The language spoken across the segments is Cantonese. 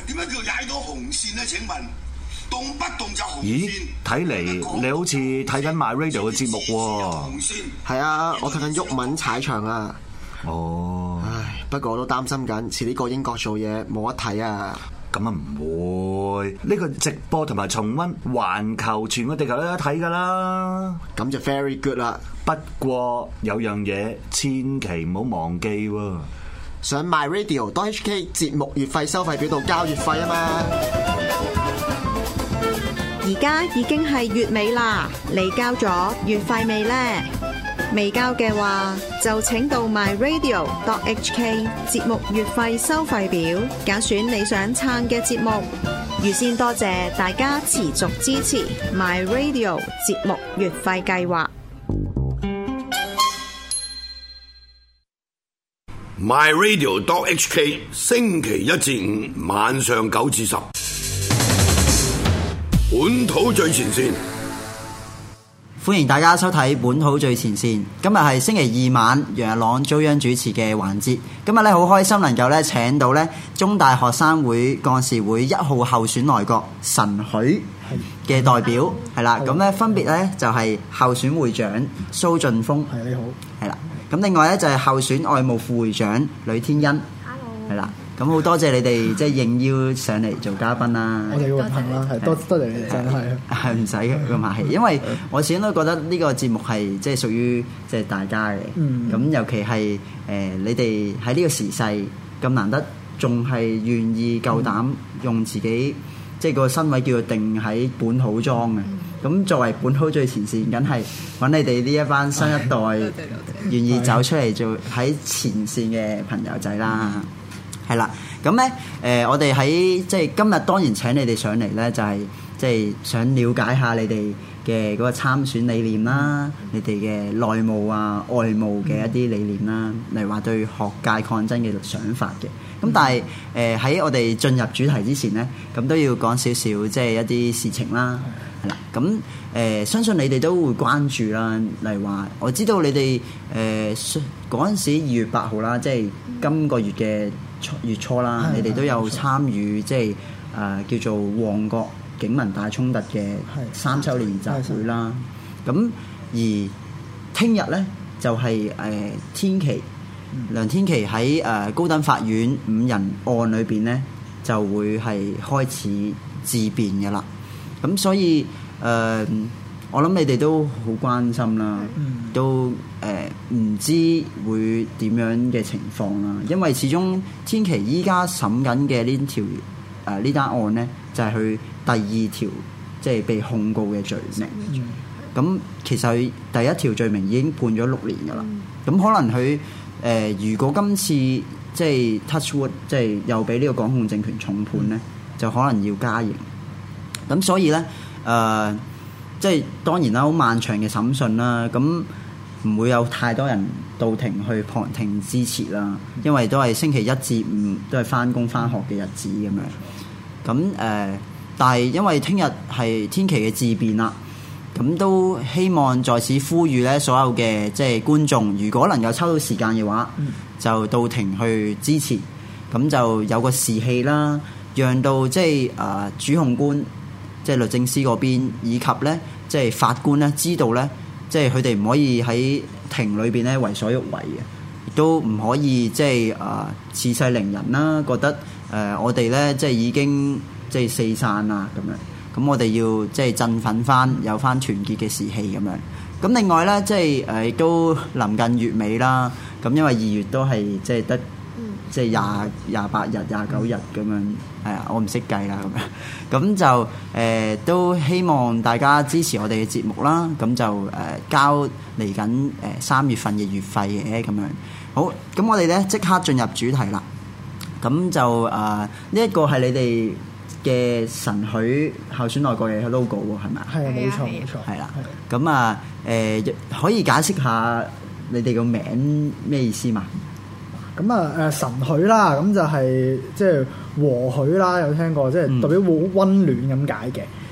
點解叫踩到紅線咧？請問動不動就紅線？ 咦，睇嚟你好似睇緊 My Radio 嘅節目喎。 係啊，我睇緊毓民踩場啊。 哦， 唉，不過我都擔心緊，遲啲過英國做嘢冇得睇啊。 咁啊唔會，呢個直播同埋重溫環球全個地球都有得睇㗎啦。 咁就 very good 啦。 不過有樣嘢千祈唔好忘記喎， 上 myradio.hk 節目月費收費表度交月費啊嘛。 而家已經係月尾啦，你交咗月費未呢？未交嘅話，就請到 myradio.hk 節目月費收費表，揀選你想撐嘅節目。預先多謝大家持續支持 myradio 節目月費計劃。 myradio.hk 星期一至五晚上9至10，本土最前線。 歡迎大家收睇本土最前線。今日係星期二晚，楊日朗遭殃主持嘅環節。今日咧好開心能夠咧請到咧中大學生會幹事會1號候選內閣神許嘅代表係啦。咁咧分別咧就係候選會長蘇俊峰， 係你好， 係啦。咁另外咧就係候選外務副會長呂天恩，係啦。咁好多謝你哋即係應邀上嚟做嘉賓啦。 我哋嘅榮幸啦，係多謝你哋，真係唔使咁客氣，因為我始終都覺得呢個節目係即係屬於即係大家嘅。咁尤其係你哋喺呢個時勢咁難得，仲係願意夠膽用自己即係個身位叫做定喺本土莊嘅。咁作為本土最前線，梗係揾你哋呢一班新一代願意走出嚟做喺前線嘅朋友仔啦。係啦，咁咧我哋喺即係今日當然請你哋上嚟咧，就係即係想了解下你哋嘅嗰個參選理念啦，你哋嘅內務啊、外務嘅一啲理念啦，例如話對學界抗爭嘅想法嘅。咁但係喺我哋進入主題之前咧，咁都要講少少即係一啲事情啦。係啦，咁相信你哋都會關注啦。例如話，我知道你哋嗰陣時2月8號啦，即係今個月嘅月初啦，你哋都有參與即係叫做旺角警民大衝突嘅3週年集會啦。咁而聽日咧就係天琪梁天琪喺高等法院5人案裏邊咧就會係開始自辯嘅啦。咁所以我諗你哋都好關心啦，都唔知會點樣嘅情況啦。因為始終天琪依家審緊嘅呢單案呢，就係佢第2條即係被控告嘅罪名。咁其實佢第1條罪名已經判咗6年㗎啦。咁可能佢如果今次即係 touch wood， 即係又俾呢個港控政權重判呢，就可能要加刑。咁所以咧，即係當然啦，好漫長嘅審訊啦，咁唔會有太多人到庭去旁聽支持啦，因為都係星期1至5都係返工返學嘅日子咁樣。咁但係因為聽日係天琪嘅自辯啦，咁都希望在此呼籲咧，所有嘅即係觀眾，如果能夠抽到時間嘅話，就到庭去支持，咁就有個士氣啦，讓到即係主控官。即係律政司嗰邊，以及咧，即係法官咧，知道咧，即係佢哋唔可以喺庭裏邊咧為所欲為嘅，亦都唔可以即係恃勢凌人啦。覺得我哋咧即係已經即係四散啦咁樣，咁我哋要即係振奮翻，有翻團結嘅士氣咁樣。咁另外咧，即係亦都臨近月尾啦。咁因為2月都係即係得。即係28日、29日咁樣，係啊，我唔識計啦咁樣，咁就都希望大家支持我哋嘅節目啦，咁就交嚟緊3月份嘅月費嘅咁樣。好，咁我哋咧即刻進入主題啦。咁就呢一個係你哋嘅神許候選內閣嘅 logo 喎，係咪？ 係啊，冇錯冇錯。 係啦，咁可以解釋下你哋個名咩意思嘛？ 咁神許啦，咁就係即係和許啦，有聽過，即係代表好溫暖咁解嘅。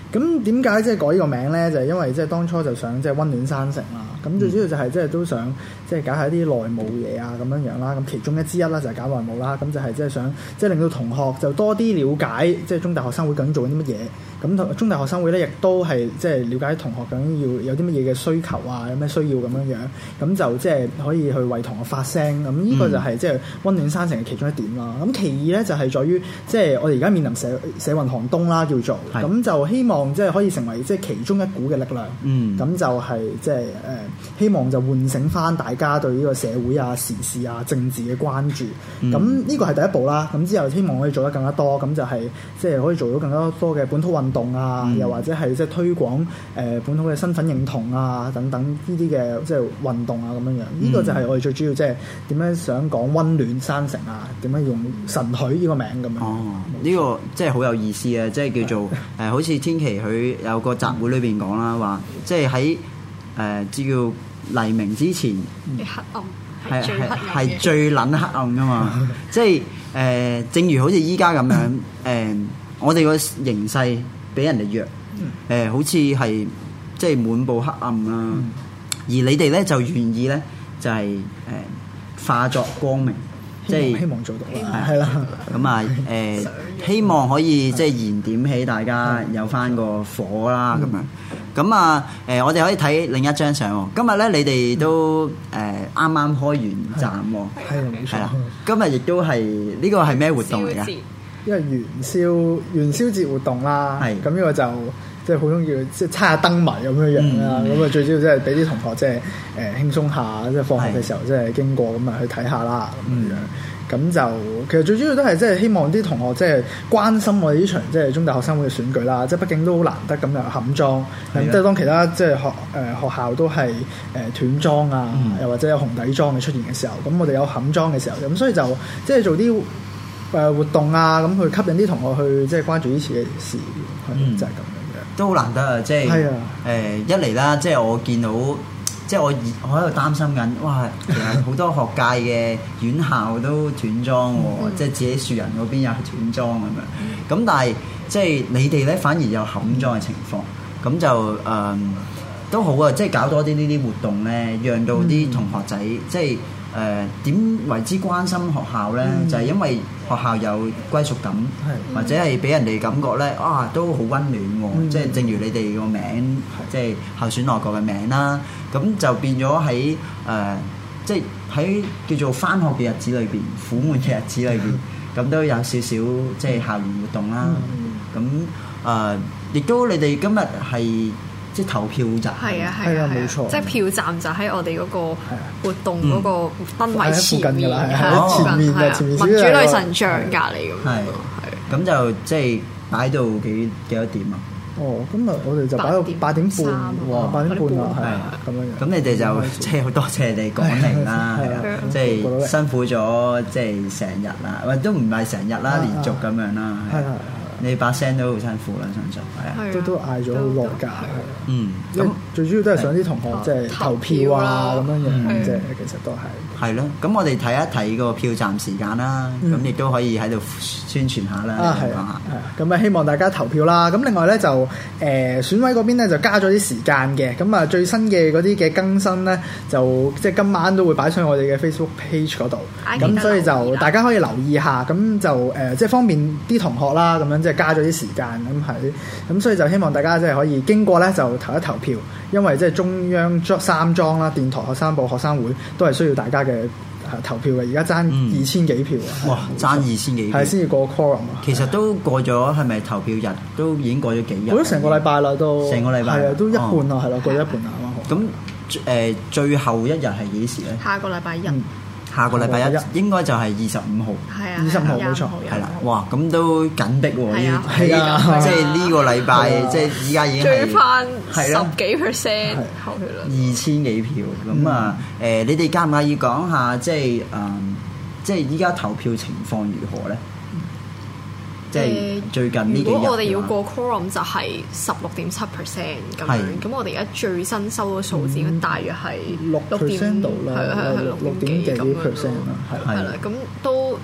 咁點解即係改呢個名咧？就係因為即係當初就想即係溫暖山城啦。咁最主要就係即係都想即係搞下啲內務嘢啊咁樣樣啦。咁其中之一啦就係搞內務啦。咁就係即係想即係令到同學就多啲了解即係中大學生會究竟做緊啲乜嘢。咁中大學生會咧亦都係即係了解同學究竟要有啲乜嘢嘅需求啊，有咩需要咁樣樣。咁就即係可以去為同學發聲。咁呢個就係即係溫暖山城嘅其中一點啦。咁其二咧就係在於即係我哋而家面臨社運寒冬啦，叫做咁就希望即係可以成為即係其中一股嘅力量。咁就係即係希望就喚醒翻大家對呢個社會啊、時事啊、政治嘅關注。咁呢個係第一步啦。咁之後希望可以做得更加多。咁就係即係可以做到更加多嘅本土運動啊，又或者係即係推廣本土嘅身份認同啊等等呢啲嘅即係運動啊咁樣樣。呢個就係我哋最主要即係點樣想講溫暖山城啊，點樣用神許呢個名咁樣。 呢個即係好有意思啊！即係叫做好似天琪佢有個集會裏邊講啦，話即係喺叫黎明之前黑暗係最撚黑暗噶嘛。即係正如好似依家咁樣我哋個形勢比人哋弱，好似係即係滿布黑暗啦。而你哋咧就願意咧就係化作光明。即係希望做到啦，係啦。 咁啊希望可以即係燃點起大家有翻個火啦咁樣。咁啊我哋可以睇另一張相喎。今日咧你哋都啱啱開完站喎，係啦。今日亦都係呢個係咩活動嚟㗎？ 因為元宵節活動啦，咁呢個就即係好中意即係猜下燈謎咁樣樣啦。咁啊最主要即係俾啲同學即係輕鬆下，即係放學嘅時候即係經過咁啊去睇下啦咁樣。咁就其實最主要都係即係希望啲同學即係關心我哋呢場即係中大學生會嘅選舉啦。即係畢竟都好難得咁有冚裝，即係當其他即係學校都係斷裝啊，又或者有紅底裝嘅出現嘅時候，咁我哋有冚裝嘅時候，咁所以就即係做啲活動啊，咁去吸引啲同學去即係關注呢次嘅事，就係咁樣嘅。 都好難得啊！即係一嚟啦，即係我見到。即係我喺度擔心緊，哇！其實好多學界嘅院校都斷裝喎，即係自己樹人嗰邊又斷裝咁樣。咁但係即係你哋咧反而有冚裝嘅情況，咁就都好啊！即係搞多啲呢啲活動咧，讓到啲同學仔即係點為之關心學校咧？就係因為學校有歸屬感，或者係俾人哋感覺咧都好溫暖喎。即係正如你哋個名，即係候選內閣嘅名啦。咁就變咗喺即係喺叫做返學嘅日子裏邊，苦悶嘅日子裏邊，咁都有少少即係校園活動啦。咁亦都你哋今日係即係投票站， 係啊， 冇錯。 即係票站就喺我哋嗰個活動嗰個燈位前面， 前面民主女神像隔離咁。 係咁就即係擺到幾多點啊？ 今日我哋就擺到8點半，哇，8點半啊，係咁樣。 咁你哋就即係好多謝你講明啦，係啊，即係辛苦咗即係成日啦，或者都唔係成日啦，連續咁樣啦，係。你把聲都好辛苦啦，相信係啊， 都嗌咗好耐㗎，係。咁最主要都係想啲同學即係投票啊咁樣樣，即係其實都係。 係咯，咁我哋睇一睇個票站時間啦，咁亦都可以喺度宣傳下啦，講下。 咁啊，希望大家投票啦。咁另外咧就選委嗰邊咧就加咗啲時間嘅。咁啊最新嘅嗰啲嘅更新咧，就即係今晚都會擺上我哋嘅 Facebook page 嗰度。咁所以就大家可以留意下，咁就即係方便啲同學啦，咁樣即係加咗啲時間咁所以就希望大家即係可以經過咧就投一投票，因為即係中央3莊啦、電台學生報、學生會都係需要大家嘅投票嘅。而家爭2000幾票啊！ 哇，爭2000幾票， 係先至過 quorum 啊！ 其實都過咗，係咪投票日都已經過咗幾日？ 過咗成個禮拜啦，都成個禮拜係啊，都一半啦，係咯，過咗一半啦，啱啱好。 咁最後一日係幾時咧？ 下個禮拜一。 下個禮拜一應該就係25號， 係啊 ，25號冇錯， 係啦，哇，咁都緊迫喎， 係啊， 即係呢個禮拜，即係依家已經追翻10幾%投票率 ，2000幾票，咁啊，你哋介唔介意講下，即係依家投票情況如何咧？即係最近呢幾日， 如果我哋要過 quorum 就係16.7% 咁樣，咁我哋而家最新收到數字，大約係 6%度啦， 係6點幾咁樣，係啦，咁都唔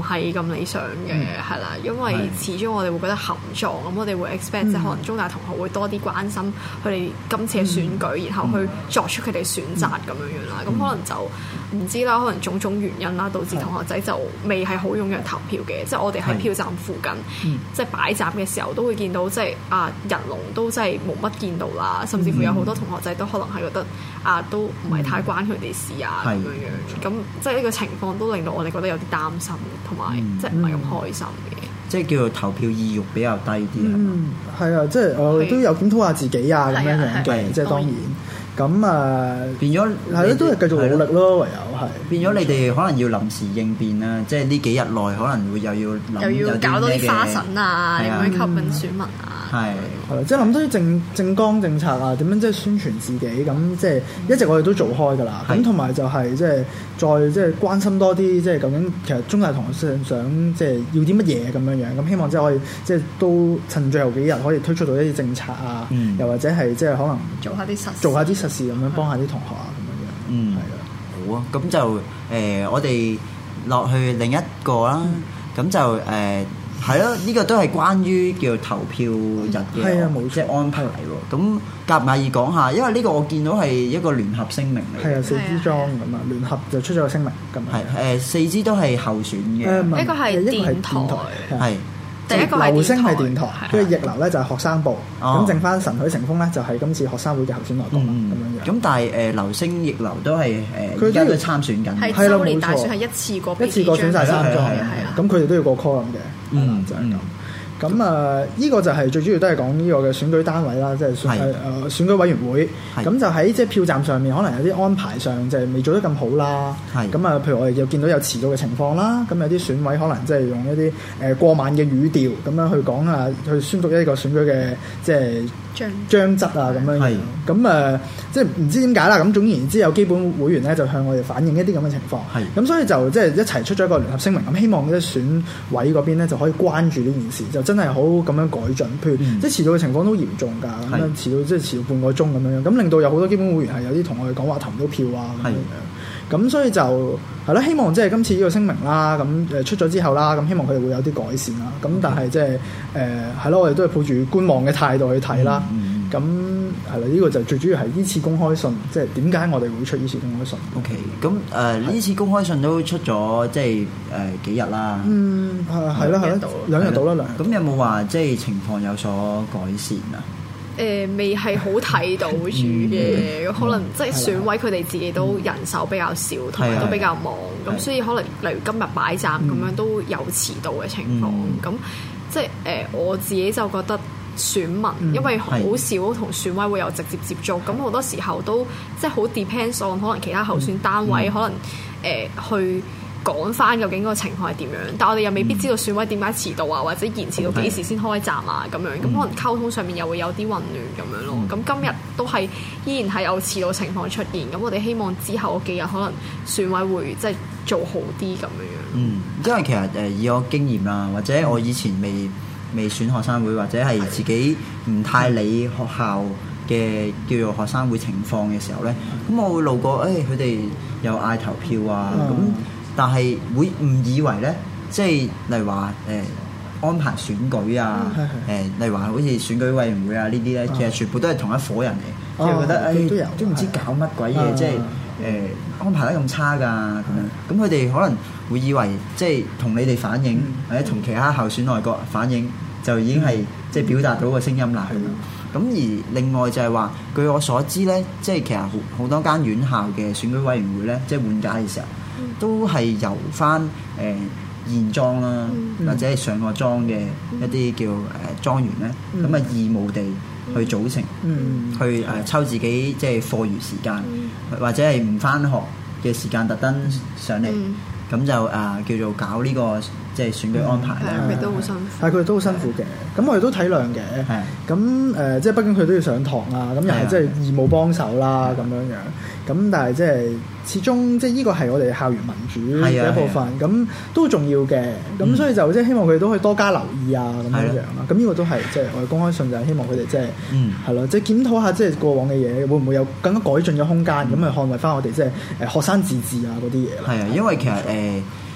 係咁理想嘅，係啦，因為始終我哋會覺得含撞，咁我哋會 expect 即係可能中大同學會多啲關心佢哋今次嘅選舉，然後去作出佢哋選擇咁樣樣啦。咁可能就唔知啦，可能種種原因啦，導致同學仔就未係好踴躍投票嘅。即係我哋喺票站附近，即係擺站嘅時候都會見到，即係人龍都真係冇乜見到啦，甚至乎有好多同學仔都可能係覺得都唔係太關佢哋事啊咁樣樣。咁即係呢個情況都令到我哋覺得有啲擔心，同埋即係唔係咁開心嘅。 即係叫做投票意欲比較低啲啊。 係啊，即係我都有檢討下自己啊咁樣樣嘅，即係當然。咁變咗係咯，都係繼續努力咯，唯有係變咗你哋可能要臨時應變啦，即係呢幾日內可能會又要搞多啲花神啊，點樣吸引選民啊， 係啦，即係諗多啲政綱政策啊，點樣即係宣傳自己咁，即係一直我哋都做開㗎啦。咁同埋就係即係再即係關心多啲，即係究竟其實中大同學想即係要啲乜嘢咁樣樣，咁希望即係可以即係都趁最後幾日可以推出到一啲政策啊，又或者係即係可能做下啲實事咁樣幫下啲同學啊咁樣樣，係啦。 好啊，咁就我哋落去另一個啦，咁就係咯，呢個都係關於叫投票日嘅即係安排喎。咁介唔介意講下？因為呢個我見到係一個聯合聲明嚟。 係啊，4支莊咁啊，聯合就出咗個聲明咁。 係4支都係候選嘅。 一個係電台， 係。 第一個係流星係電台，跟住逆流咧就係學生部，咁剩翻神許成風咧就係今次學生會嘅候選內閣啦，咁樣樣。 咁但係流星逆流都係而家都參選緊， 係周年大選係一次過選晒3莊，咁佢哋都要過 call 嘅，就係咁。咁呢個就係最主要都係講呢個嘅選舉單位啦，即係選舉委員會。咁就喺即係票站上面，可能有啲安排上就係未做得咁好啦。咁譬如我哋又見到有遲到嘅情況啦。咁有啲選委可能即係用一啲過慢嘅語調咁樣去講啊，去宣讀一個選舉嘅即係章則啊咁樣。咁即係唔知點解啦。咁總言之，有基本會員咧就向我哋反映一啲咁嘅情況。咁所以就即係一齊出咗一個聯合聲明。咁希望啲選委嗰邊咧就可以關注呢件事，就真係好咁樣改進。譬如即係遲到嘅情況都嚴重㗎，咁樣遲到即係遲到半個鐘咁樣，咁令到有好多基本會員係有啲同我哋講話投唔到票啊咁樣。咁所以就係啦，希望即係今次呢個聲明啦，咁出咗之後啦，咁希望佢哋會有啲改善啦。咁但係即係係咯，我哋都係抱住觀望嘅態度去睇啦。咁係啦，呢個就最主要係呢次公開信，即係點解我哋會出呢次公開信 ？OK，咁呢次公開信都出咗即係幾日啦。 係啦，兩日到啦， 咁有冇話即係情況有所改善啊？ 未係好睇到住嘅，可能即係選委佢哋自己都人手比較少，同埋都比較忙，咁所以可能例如今日擺站咁樣都有遲到嘅情況。咁即係我自己就覺得選民因為好少同選委會有直接接觸，咁好多時候都即係好 depends on 可能其他候選單位可能去講翻究竟個情況係點樣，但我哋又未必知道選委點解遲到啊，或者延遲到幾時先開站啊咁樣，咁可能溝通上面又會有啲混亂咁樣咯。咁今日都係依然係有遲到情況出現，咁我哋希望之後嗰幾日可能選委會即係做好啲咁樣。 因為其實以我經驗啦，或者我以前未選學生會，或者係自己唔太理學校嘅叫做學生會情況嘅時候咧，咁我會路過佢哋又嗌投票啊咁。但係會誤以為咧，即係例如話安排選舉啊，例如話好似選舉委員會啊呢啲咧，其實全部都係同一夥人嚟，即係覺得都唔知搞乜鬼嘢，即係安排得咁差㗎咁樣。咁佢哋可能會以為即係同你哋反映，或者同其他候選內閣反映，就已經係即係表達到個聲音啦。咁而另外就係話，據我所知咧，即係其實好多間院校嘅選舉委員會咧，即係換屆嘅時候，都係由翻現莊啦，或者係上過莊嘅一啲叫莊員咧，咁啊義務地去組成，去抽自己即係課餘時間，或者係唔翻學嘅時間特登上嚟，咁就叫做搞呢個即係選舉安排啦。 佢哋都好辛苦， 係佢哋都好辛苦嘅。咁我哋都體諒嘅。咁即係畢竟佢都要上堂啊，咁又係即係義務幫手啦，咁樣樣。咁但係即係始終即係呢個係我哋校園民主嘅一部分，咁都重要嘅。咁所以就即係希望佢哋都可以多加留意啊，咁樣樣啦。咁呢個都係即係我哋公開信就係希望佢哋即係係咯，即係檢討下即係過往嘅嘢，會唔會有更加改進嘅空間，咁去捍衞翻我哋即係學生自治啊嗰啲嘢啦。 係啊，因為其實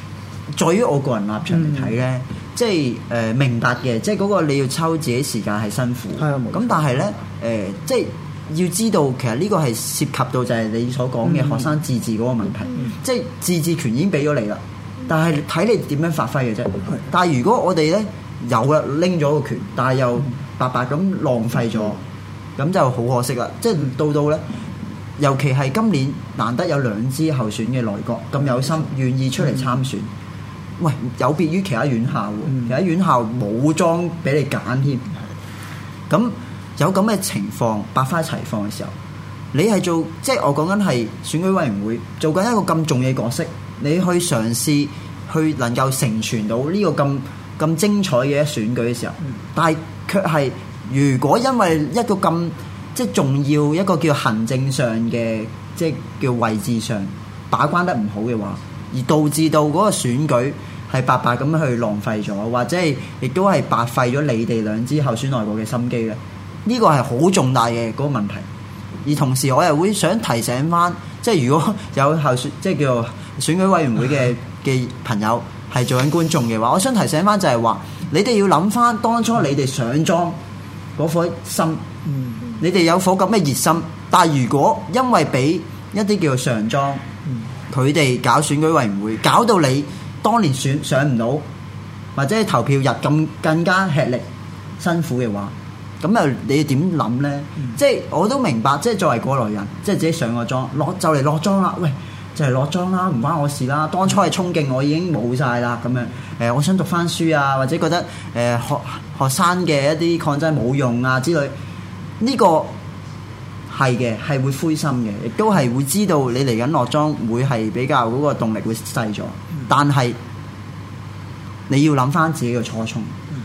在於我個人立場嚟睇咧，即係明白嘅，即係嗰個你要抽自己時間係辛苦。 係啊， 咁但係咧即係要知道，其實呢個係涉及到就係你所講嘅學生自治嗰個問題。即係自治權已經俾咗你啦，但係睇你點樣發揮嘅啫。但係如果我哋咧有啦拎咗個權，但係又白白咁浪費咗，咁就好可惜啦。即係到咧。尤其係今年難得有2支候選嘅內閣咁有心願意出嚟參選，喂，有別於其他院校喎，其他院校冇裝俾你揀添。咁有咁嘅情況百花齊放嘅時候，你係做即係我講緊係選舉委員會做緊一個咁重要嘅角色，你去嘗試去能夠成全到呢個咁精彩嘅一選舉嘅時候，但係卻係如果因為一個咁即係重要一個叫行政上嘅即係叫位置上把關得唔好嘅話，而導致到嗰個選舉係白白咁去浪費咗，或者係亦都係白費咗你哋2支候選內閣嘅心機咧。呢個係好重大嘅嗰個問題。而同時我又會想提醒翻，即係如果有候選即係叫做選舉委員會嘅朋友係做緊觀眾嘅話，我想提醒翻就係話，你哋要諗翻當初你哋上莊嗰顆心。你哋有火咁嘅熱心，但係如果因為俾一啲叫做上莊，佢哋搞選舉委員會，搞到你當年上唔到，或者係投票日咁更加吃力辛苦嘅話，咁又你點諗呢？即係我都明白，即係作為過來人，即係自己上個莊就嚟落莊啦，喂，就嚟落莊啦，唔關我事啦。當初係衝勁，我已經冇晒啦，咁樣我想讀翻書啊，或者覺得學生嘅一啲抗爭冇用啊之類。呢個係嘅，係會灰心嘅，亦都係會知道你嚟緊落莊會係比較嗰個動力會細咗。但係你要諗翻自己嘅初衷，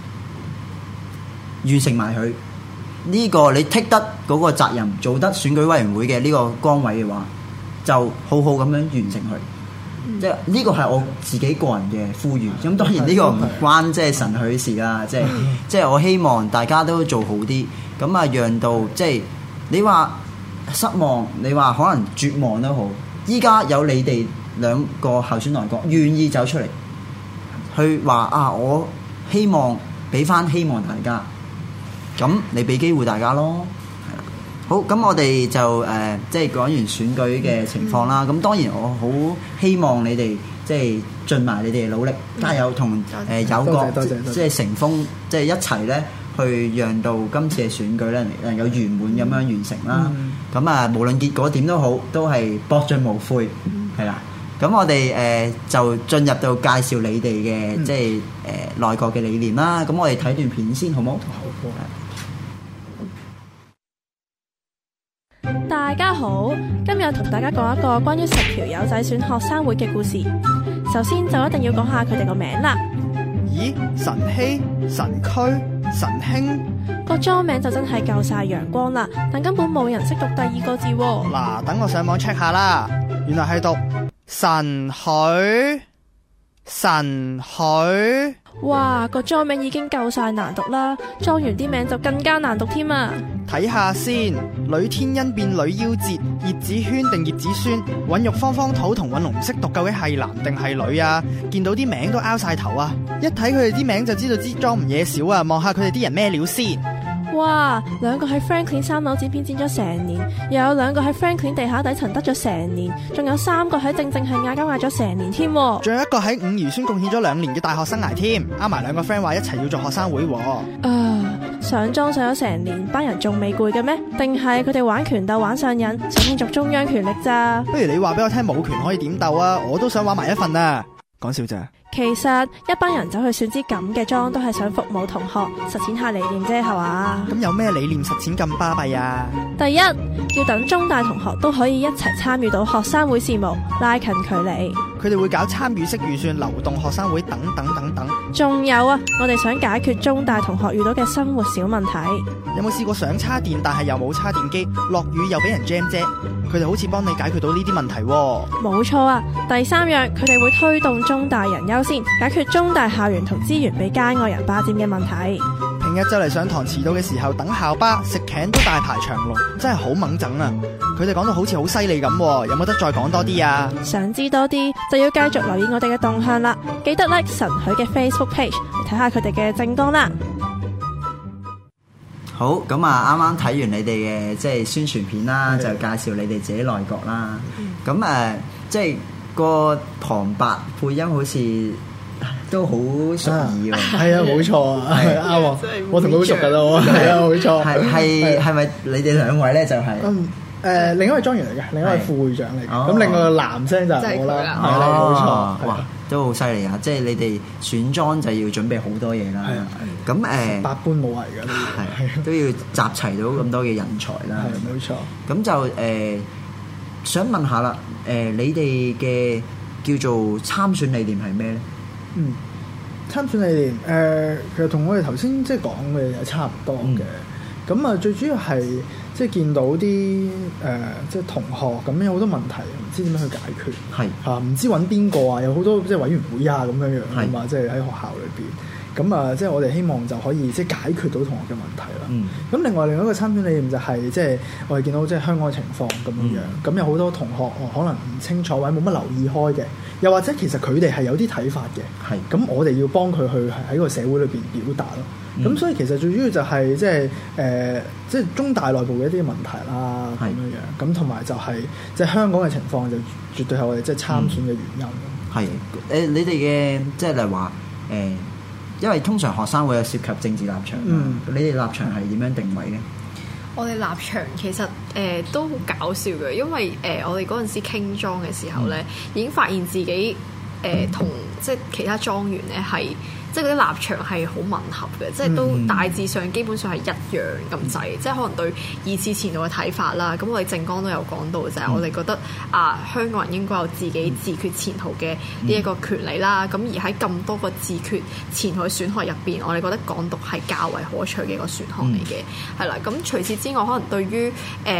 完成埋佢呢個你剔得嗰個責任，做得選舉委員會嘅呢個崗位嘅話，就好好咁樣完成佢。即係呢個係我自己個人嘅呼籲。咁當然呢個唔關即係神許事啦。即係我希望大家都做好啲。咁啊，讓到即係你話失望，你話可能絕望都好。依家有你哋2個候選內閣願意走出嚟，去話啊，我希望俾翻希望大家。咁你俾機會大家咯。好，咁我哋就即係講完選舉嘅情況啦。咁當然我好希望你哋即係盡埋你哋嘅努力，加油同有個即係成風，即係一齊咧。去讓到今次嘅選舉咧能夠圓滿咁樣完成啦。咁啊，無論結果點都好，都係博盡無悔，係啦。咁我哋就進入到介紹你哋嘅即係內閣嘅理念啦。咁我哋睇段片先，好冇？好。 大家好，今日同大家講一個關於10條友仔選學生會嘅故事。首先就一定要講下佢哋個名啦。 咦？晨曦、晨區、晨興個莊名就真係夠晒陽光啦，但根本冇人識讀第2個字喎。 嗱，等我上網 check 下啦，原來係讀神許。神許。 哇，個莊名已經夠晒難讀啦，莊園啲名就更加難讀添啊！ 睇下先，呂天恩變呂夭折，葉子軒定葉子孫，韻玉芳芳土同韻龍唔識讀，究竟係男定係女啊？見到啲名都拗晒頭啊！一睇佢哋啲名就知道支莊唔嘢少啊！望下佢哋啲人咩料先？ 哇！2個喺 Franklin 3樓剪片剪咗成年，又有2個喺 Franklin 地下底層得咗成年，仲有3個喺正係嗌交嗌咗成年添。 仲有一個喺伍宜孫貢獻咗2年嘅大學生涯添，啱埋2個 friend 話一齊要做學生會。 上莊上咗成年，班人仲未攰嘅咩？定係佢哋玩權鬥玩上癮，想競逐中央權力咋？ 不如你話俾我聽，冇權可以點鬥啊？我都想玩埋一份啊！講笑咋？ 其實一班人走去選支咁嘅莊，都係想服務同學，實踐下理念啫，係嘛？ 咁有咩理念實踐咁巴閉啊？ 第一，要等中大同學都可以一齊參與到學生會事務，拉近距離。 佢哋會搞參與式預算、流動學生會等等等等。 仲有啊，我哋想解決中大同學遇到嘅生活小問題。 有冇試過想叉電，但係又冇叉電機，落雨又俾人 jam 啫？佢哋好似幫你解決到呢啲問題喎。 冇錯啊！第3樣，佢哋會推動中大人優先，解決中大校園同資源被街外人霸佔嘅問題。 平平日就嚟上堂遲到嘅時候等校巴食頸都大排長龍，真係好猛整啊！佢哋講到好似好犀利咁，有冇得再講多啲啊？ 想知多啲就要繼續留意我哋嘅動向啦，記得 like 神許嘅 Facebook page 嚟睇下佢哋嘅政綱啦。 好，咁啊，啱啱睇完你哋嘅即係宣傳片啦，就介紹你哋自己內閣啦。咁即係個旁白配音好似都好熟耳喎。 係啊，冇錯啊，係啱喎，我同佢好熟㗎啦，我係啊，冇錯。 係咪你哋兩位咧就係？ 另一位莊員嚟嘅，另一位副會長嚟嘅。咁另外個男聲就係我啦，係啦，冇錯。 哇，都好犀利啊！即係你哋選莊就要準備好多嘢啦。咁百般武藝㗎， 係都要集齊到咁多嘅人才啦。 係冇錯。 咁就想問下啦，你哋嘅叫做參選理念係咩咧？ 參選理念其實同我哋頭先即係講嘅嘢差唔多嘅。咁啊，最主要係即係見到啲即係同學咁有好多問題，唔知點樣去解決。係嚇，唔知揾邊個啊？有好多即係委員會啊咁樣樣啊嘛，即係喺學校裏邊。咁啊，即係我哋希望就可以即係解決到同學嘅問題啦。咁另外一個參選理念就係即係我哋見到即係香港嘅情況咁樣樣。咁有好多同學可能唔清楚或者冇乜留意開嘅，又或者其實佢哋係有啲睇法嘅。咁我哋要幫佢去喺個社會裏邊表達咯。咁所以其實最主要就係即係中大內部嘅一啲問題啦咁樣樣。咁同埋就係即係香港嘅情況就絕對係我哋即係參選嘅原因。 係你哋嘅即係例如話因為通常學生會有涉及政治立場，你哋立場係點樣定位咧？ 我哋立場其實都好搞笑嘅，因為我哋嗰陣時傾莊嘅時候咧，已經發現自己同即係其他莊員咧係即係嗰啲立場係好吻合嘅，即係都大致上基本上係一樣咁滯，即係可能對二次前途嘅睇法啦。咁我哋政綱都有講到，就係我哋覺得香港人應該有自己自決前途嘅呢一個權利啦。咁而喺咁多個自決前途嘅選項入邊，我哋覺得港獨係較為可取嘅一個選項嚟嘅，係啦。咁除此之外，可能對於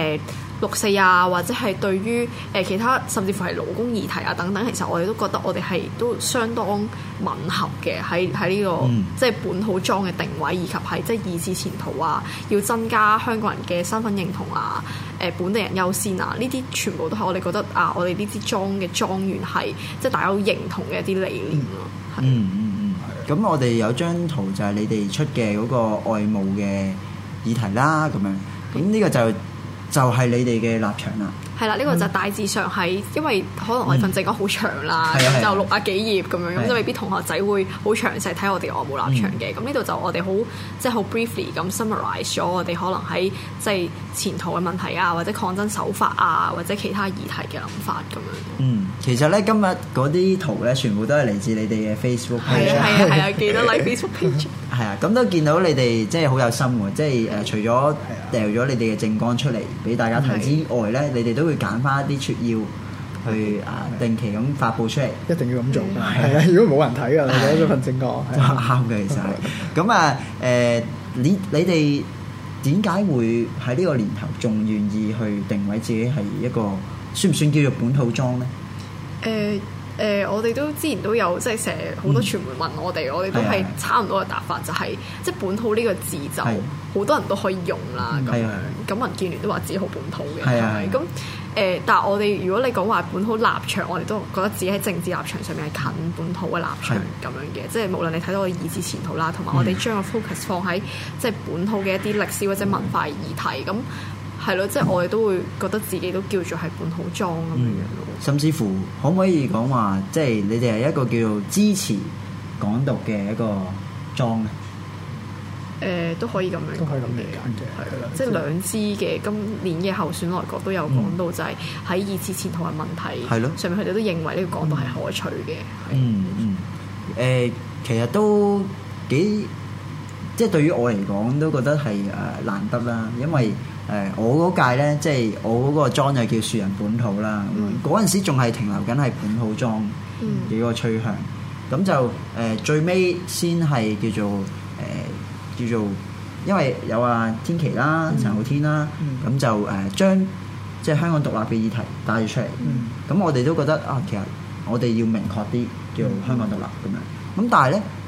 6·4啊，或者係對於其他甚至乎係勞工議題啊等等，其實我哋都覺得我哋係都相當吻合嘅喺呢個即係本土莊嘅定位，以及係即係二次前途啊，要增加香港人嘅身份認同啊，本地人優先啊，呢啲全部都係我哋覺得我哋呢支莊嘅莊員係即係大家好認同嘅一啲理念咯。 咁我哋有張圖就係你哋出嘅嗰個外務嘅議題啦，咁樣。咁呢個就係你哋嘅立場啦。係啦， 呢個就大致上係因為可能我哋份政綱好長啦，咁就60幾頁咁樣，咁就未必同學仔會好詳細睇我哋外務立場嘅。咁呢度就我哋好即係好 briefly 咁 summarize 咗我哋可能喺即係前途嘅問題啊，或者抗爭手法啊，或者其他議題嘅諗法咁樣。 其實咧今日嗰啲圖咧全部都係嚟自你哋嘅 Facebook page。 係啊，記得 like Facebook page。 係啊，咁都見到你哋即係好有心喎，即係除咗掉咗你哋嘅政綱出嚟俾大家睇之外咧，你哋都會揀翻一啲撮要去定期咁發布出嚟。 一定要咁做㗎，係啊！如果冇人睇㗎，你嗰份政綱啱嘅，其實係。咁你哋點解會喺呢個年頭仲願意去定位自己係一個算唔算叫做本土莊咧？ 我哋都之前都有即係成日好多傳媒問我哋，我哋都係差唔多嘅答法，就係即係本土呢個字就好多人都可以用啦咁樣。咁民建聯都話自己好本土嘅，係咪？咁但係我哋如果你講話本土立場，我哋都覺得自己喺政治立場上面係近本土嘅立場咁樣嘅。即係無論你睇到我哋二次前途啦，同埋我哋將個 focus 放喺即係本土嘅一啲歷史或者文化議題咁。係咯，即係我哋都會覺得自己都叫做係本土莊咁樣咯。甚至乎可唔可以講話，即係你哋係一個叫做支持港獨嘅一個莊咧？都可以咁樣， 都可以咁理解嘅，係啦。 即係兩支嘅今年嘅候選內閣都有講到，就係喺二次前途嘅問題上面，佢哋都認為呢個港獨係可取嘅。 其實都幾即係對於我嚟講都覺得係難得啦，因為我嗰屆咧，即係我嗰個莊就叫樹人本土啦。嗰陣時仲係停留緊係本土莊嘅嗰個趨向，咁就最尾先係叫做，因為有天琪啦、陳浩天啦，咁就將即係香港獨立嘅議題帶咗出嚟。咁我哋都覺得其實我哋要明確啲叫香港獨立咁樣。咁但係咧，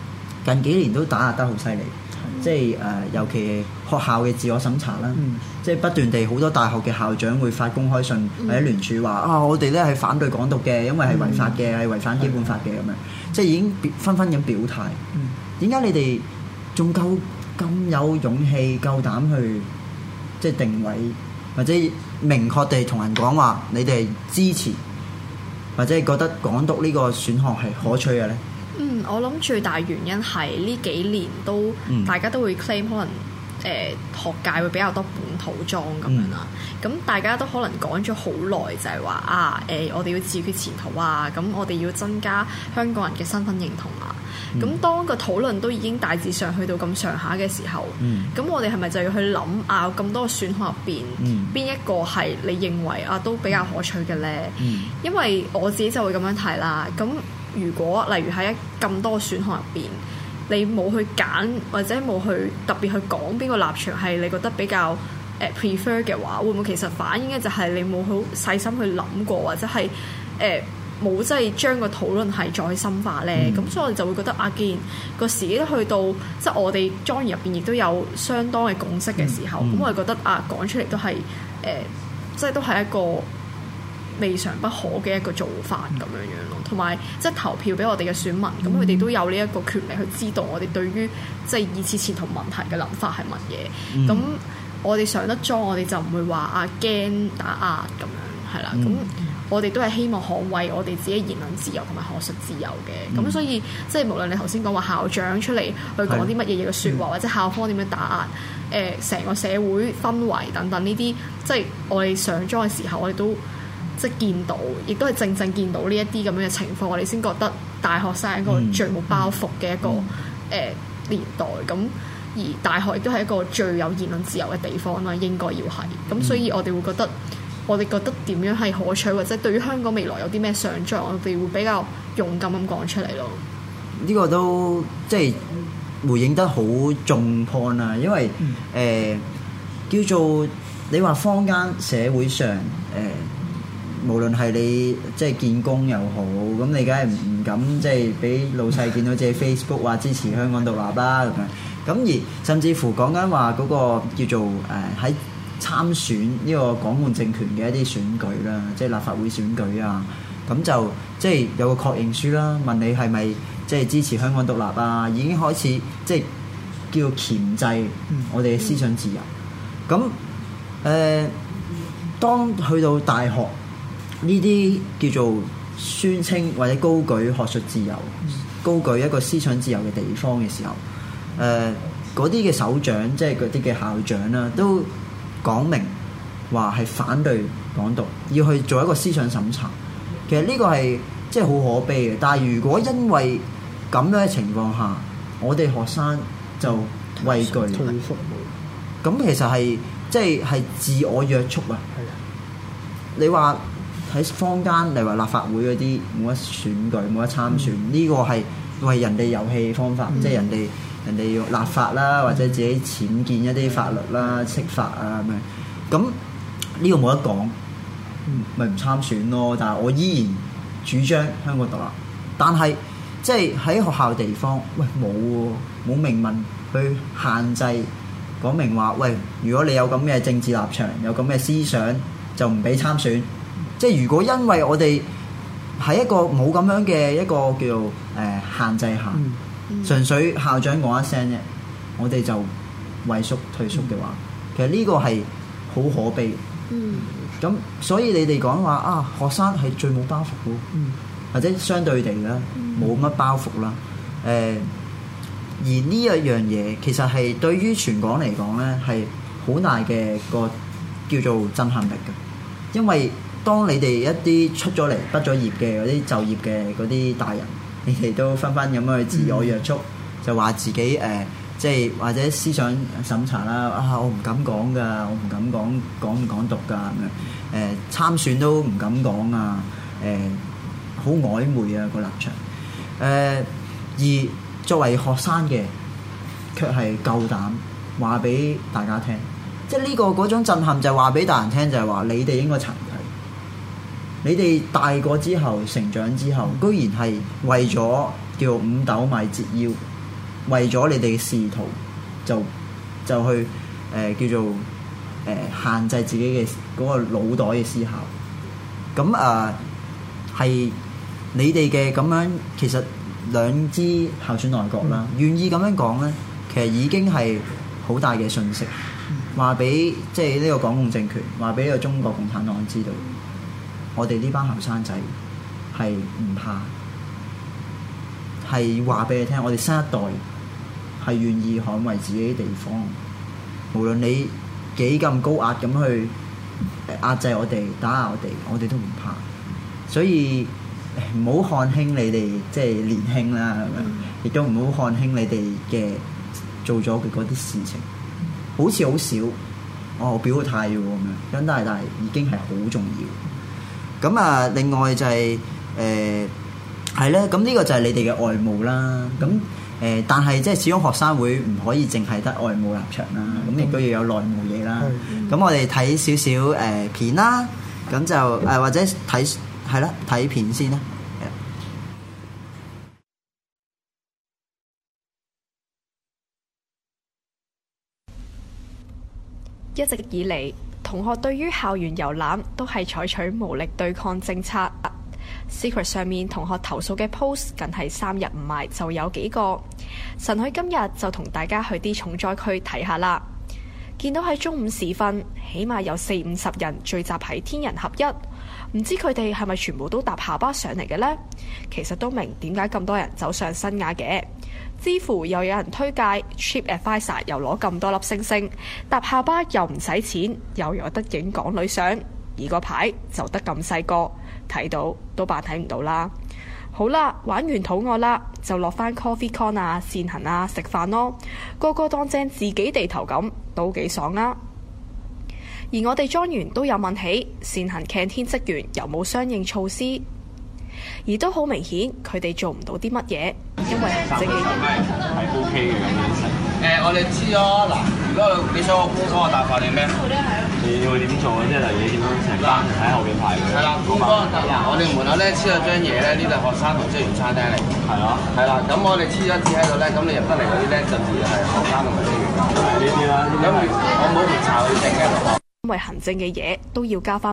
近幾年都打壓得好犀利。即係尤其學校嘅自我審查啦，即係不斷地好多大學嘅校長會發公開信或者聯署話我哋咧係反對港獨嘅，因為係違法嘅，係違反基本法嘅咁樣，即係已經紛紛咁表態。點解你哋仲夠咁有勇氣夠膽去即係定位或者明確地同人講話你哋係支持或者係覺得港獨呢個選項係可取嘅咧？ 我諗最大原因係呢幾年都大家都會 claim 可能學界會比較多本土裝咁樣啦，咁大家都可能講咗好耐就係話我哋要自決前途啊，咁我哋要增加香港人嘅身份認同啊，咁當個討論都已經大致上去到咁上下嘅時候，咁我哋係咪就要去諗咁多個選項入邊邊一個係你認為都比較可取嘅咧？因為我自己就會咁樣睇啦，咁如果例如喺咁多選項入邊，你冇去揀或者冇去特別去講邊個立場係你覺得比較prefer 嘅話，會唔會其實反映嘅就係你冇好細心去諗過，或者係冇真係將個討論係再深化咧？咁所以我哋就會覺得既然個時機都去到，即係我哋莊園入邊亦都有相當嘅共識嘅時候，咁我哋覺得講出嚟都係即係都係一個未嘗不可嘅一個做法咁樣樣咯，同埋即係投票俾我哋嘅選民，咁佢哋都有呢一個權利去知道我哋對於即係二次前途問題嘅諗法係乜嘢。咁我哋上得莊，我哋就唔會話驚打壓咁樣，係啦。咁我哋都係希望捍衛我哋自己言論自由同埋學術自由嘅。咁所以即係無論你頭先講話校長出嚟去講啲乜嘢嘅説話，或者校方點樣打壓，成個社會氛圍等等呢啲，即係我哋上莊嘅時候，我哋都即係見到，亦都係正正見到呢一啲咁樣嘅情況，我哋先覺得大學生係一個最冇包袱嘅一個年代。咁而大學亦都係一個最有言論自由嘅地方啦，應該要係。咁所以我哋會覺得，我哋覺得點樣係可取，或者對於香港未來有啲咩想像，我哋會比較勇敢咁講出嚟咯。 呢個都即係回應得好重 point 啊，因為叫做你話坊間社會上無論係你即係見工又好，咁你梗係唔敢即係俾老細見到自己 Facebook 話支持香港獨立啦咁樣。咁而甚至乎講緊話嗰個叫做喺參選呢個港換政權嘅一啲選舉啦，即係立法會選舉啊，咁就即係有個確認書啦，問你係咪即係支持香港獨立啊，已經開始即係叫鉗制我哋嘅思想自由。咁當去到大學呢啲叫做宣稱或者高舉學術自由、高舉一個思想自由嘅地方嘅時候，嗰啲嘅首長即係嗰啲嘅校長啦，都講明話係反對港獨，要去做一個思想審查。其實呢個係即係好可悲嘅。但係如果因為咁樣嘅情況下，我哋學生就畏懼，咁其實係即係自我約束啊。你話喺坊間，例如話立法會嗰啲冇得選舉、冇得參選，呢個係為人哋遊戲方法，即係人哋要立法啦，或者自己僭建一啲法律啦、釋法啊咁樣。咁呢個冇得講，咪唔參選咯。但係我依然主張香港獨立。但係即係喺學校地方，喂冇明文去限制講明話，喂，如果你有咁嘅政治立場、有咁嘅思想，就唔俾參選。即係如果因為我哋喺一個冇咁樣嘅一個叫做限制下，純粹校長講一聲啫，我哋就畏縮退縮嘅話，其實呢個係好可悲。咁所以你哋講話學生係最冇包袱嘅，或者相對地啦，冇乜包袱啦。而呢一樣嘢其實係對於全港嚟講咧係好大嘅個叫做震撼力嘅，因為當你哋一啲出咗嚟畢咗業嘅嗰啲就業嘅嗰啲大人，你哋都紛紛咁樣去自我約束，就話自己即係或者思想審查啦，我唔敢講㗎，我唔敢講唔講獨㗎咁樣，參選都唔敢講啊，好曖昧啊個立場，而作為學生嘅，卻係夠膽話俾大家聽，即係呢個嗰種震撼就係話俾大人聽，就係話你哋應該殘體。你哋大個之後成長之後，居然係為咗叫五斗米折腰， 為咗你哋嘅仕途就去叫做限制自己嘅嗰個腦袋嘅思考。咁係你哋嘅咁樣，其實兩支候選內閣啦，願意咁樣講咧，其實已經係好大嘅訊息，話俾即係呢個港共政權，話俾呢個中國共產黨知道，我哋呢班後生仔係唔怕，係話俾你聽，我哋新一代係願意捍衛自己嘅地方，無論你幾咁高壓咁去壓制我哋、打壓我哋都唔怕，所以唔好看輕你哋即係年輕啦，咁樣亦都唔好看輕你哋嘅做咗嘅嗰啲事情，好似好少，我表個態喎咁樣，咁但係已經係好重要。咁另外就係係咧，咁呢個就係你哋嘅外務啦。咁但係即係始終學生會唔可以淨係得外務立場啦，咁亦都要有內務嘢啦。咁我哋睇少少片啦，咁就或者睇係啦，睇片先啦。 一直以嚟，同學對於校園遊覽都係採取無力對抗政策。Secret 上面同學投訴嘅 post 梗係3日唔埋就有幾個。神許今日就同大家去啲重災區睇下啦。見到喺中午時分，起碼有40-50人聚集喺天人合一。唔知佢哋係咪全部都搭校巴上嚟嘅呢？其實都明點解咁多人走上新亞嘅。知乎又有人推介 TripAdvisor 又攞咁多粒星星，搭校巴又唔使錢，又有得影港女相，而個牌就得咁細個，睇到都扮睇唔到啦。好啦，玩完肚餓啦，就落返 Coffee Con 啊、善行啊食飯咯，個個當正自己地頭咁，都幾爽啊！而我哋莊園都有問起善行 canteen 職員有冇相應措施，而都好明顯佢哋做唔到啲乜嘢，因為行政嘅嘢係 OK 嘅咁樣食。我哋知咗嗱，如果你想我幫我答法定咩？你會點做啊？即係例如你點樣成班喺後邊排佢？係啦，官方嗱，我哋門口咧黐咗張嘢咧，呢度學生同職員餐廳嚟。係咯，係啦。咁我哋黐咗紙喺度咧，咁你入得嚟嗰啲咧就自然係學生同埋職員。係呢啲啦。咁我冇調查佢證嘅。 因為行政嘅嘢都要交翻